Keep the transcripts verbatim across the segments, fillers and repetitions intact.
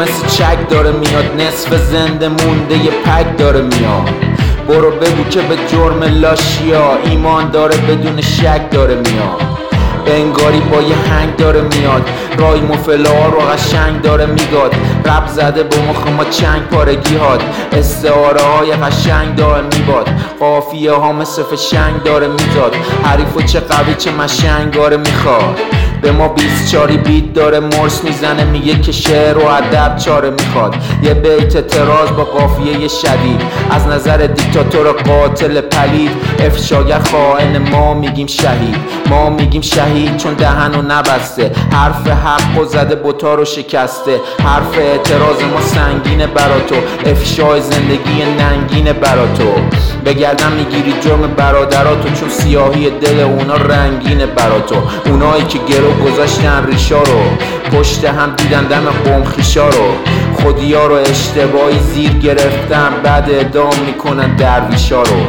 مثل چک داره میاد، نصف زنده مونده یه پک داره میاد. برو بگو که به جرم لاشیا ایمان داره، بدون شک داره میاد. انگاری با یه هنگ داره میاد، رای مفلا رو قشنگ داره میگاد. رب زده با مخ ما چنگ پارگی هاد، استعاره های قشنگ داره میباد. قافیه ها مثل فشنگ داره میزاد، حریفو چه قوی چه مشنگ داره میخواد. به ما بیست چاری بیت داره مرس میزنه، میگه که شعر و ادب چاره میخواد. یه بیت اعتراض با قافیه شدید، از نظر دیکتاتور قاتل پلید. افشاگر خائن ما میگیم شهید، ما میگیم شهید چون دهنو نبسته. حرف حق و زده بوتا رو شکسته، حرف اعتراض ما سنگینه برا تو، افشای زندگی ننگینه برا تو. بگردم میگیری جرم برادراتو، چون سیاهی دل اونا رنگینه برا تو. اونایی که گرو گذاشتن ریشا رو، پشت هم دیدن دم قوم خیشا رو. خودیا رو اشتباهی زیر گرفتن، بعد اعدام میکنن درویشا رو.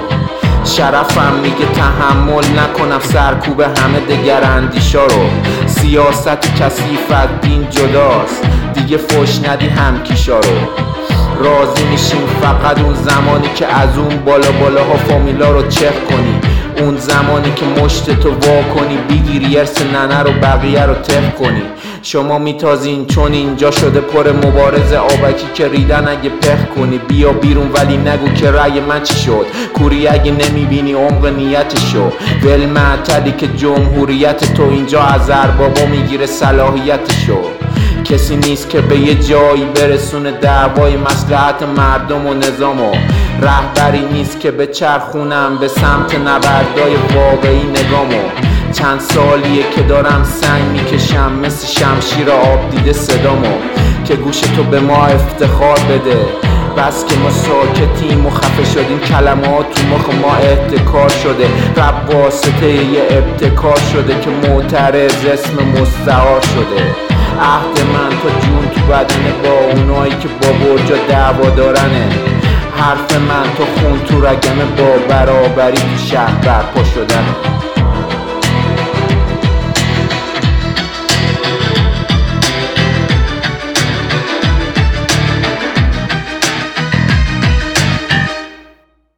شرفم میگه تحمل نکنم سرکوب همه دگر اندیشا رو. سیاست کثیفت دین جداست، دیگه فوش ندی هم کیشا رو. راضی میشیم فقط اون زمانی که از اون بالا بالاها فامیلا رو چک کنی. اون زمانی که مشت تو وا کنی، بگیری ارث ننه رو بقیه رو تف کنی. شما میتازین چون اینجا شده پر مبارز، آبکی که ریدن اگه پخ کنی. بیا بیرون ولی نگو که رأی من چی شد، کوری اگه نمیبینی عمق نیتشو. ول معتدی که جمهوریت تو اینجا از اربابا میگیره صلاحیتشو. کسی نیست که به یه جایی برسونه دعوای مصلحت مردم و نظامو. رهبری نیست که به چرخونم به سمت نبردای واقعی نگامو. چند سالیه که دارم سنگ میکشم مثل شمشیر آب دیده صدامو، که گوش تو به ما افتخار بده. بس که ما ساکتیم و خفه شدیم، کلمات تو مخ ما احتکار شده. رب واسطه یه ابتکار شده که معترض اسم مستعار شده. عهد من تا جون تو بدنه با اونایی که با برجا دعوا دارنه. حرف من تا خون تو رگمه با برابری تو شهر برپا شدنه.